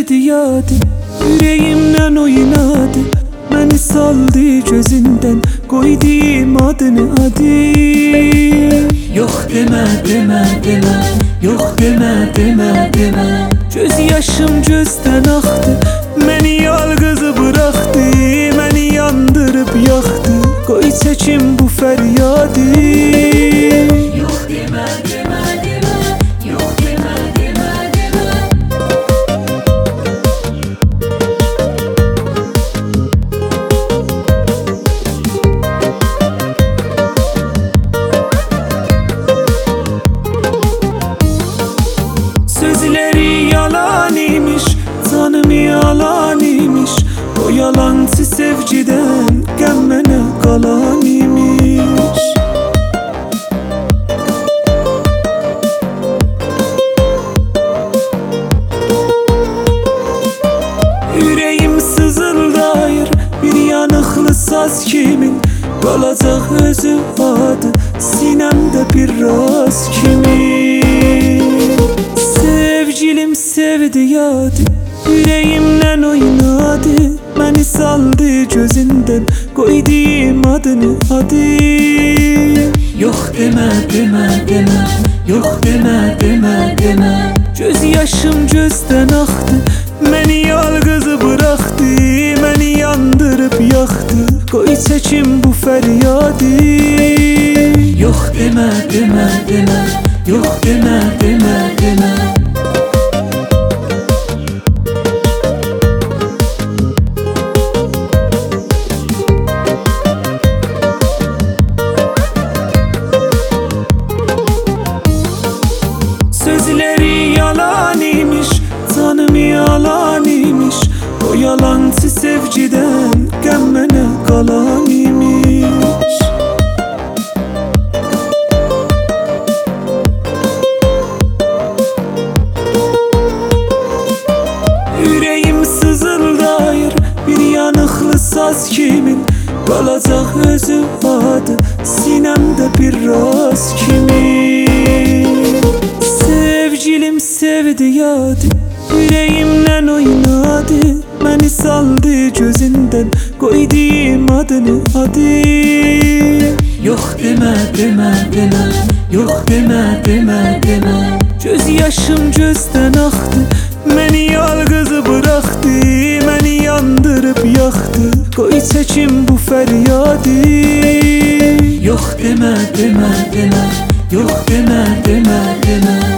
sevdi yadı, yüreğimden oynadı. Məni saldı gözündən, qoydum adını adı. Yox demə, demə, demə, yox demə, demə, demə. Göz yaşım gözdən axdı, məni yalqız bıraxdı, məni yandırıb yaxdı. Qoy çəkim bu fəryadı. Yox demə, demə, demə, yox demə, demə, demə. Sözleri yalan imiş, canım yalan imiş. O yalancı sevgiden qəm mənə qalan imiş. Yüreğim sızıldayır bir yanıqlı saz kimin. Qalacaq özü adı sinəmdə bir raz kimin. Sevgilim sevdi yadı, yüreğimden oynadı. Məni saldı gözündən, qoydum adını adı. Yox demə, demə, demə, yox demə, demə, demə. Göz yaşım gözdən axdı, məni yalqız bıraxdı, məni yandırıb yaxdı. Qoy çəkim bu fəryadı. Yox demə, demə, demə, yox demə, demə, demə. Sözleri yalan imiş, canım yalan imiş. O yalancı sevgiden qəm mənə qalan imiş. Yüreğim sızıldayır bir yanıqlı saz kimin. Qalacaq özü adı sinəmdə bir raz kimin. Sevgilim sevdi yadı, yüreğimden oynadı. Məni saldı gözündən, qoydum adını adı. Yox demə, demə, demə, yox demə, demə, demə. Göz yaşım gözdən axdı, məni yalqız bıraxdı, məni yandırıb yaxdı. Qoy çəkim bu fəryadı. Yox demə, demə, demə, yox demə, demə, demə.